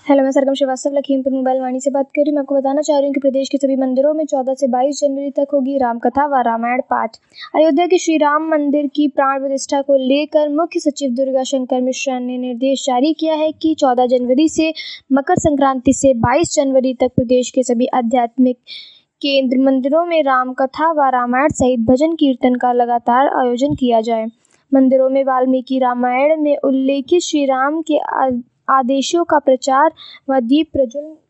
Hello, मैं Sargam Srivastava Lakhimpur mobile Vani से बात कर रही हूँ। मैं आपको बताना चाह रही हूँ कि प्रदेश के सभी मंदिरों में 14 से 22 जनवरी तक होगी रामकथा व रामायण पाठ। अयोध्या के श्री राम मंदिर की प्राण प्रतिष्ठा को लेकर मुख्य सचिव दुर्गा शंकर मिश्रा ने निर्देश जारी किया है कि 14 जनवरी से मकर संक्रांति से 22 जनवरी तक प्रदेश के सभी आध्यात्मिक केंद्र मंदिरों में रामकथा व रामायण सहित भजन कीर्तन का लगातार आयोजन किया जाए। मंदिरों में वाल्मीकि रामायण में उल्लेखित श्री राम के आदेशों का प्रचार व दीप प्रज्वलन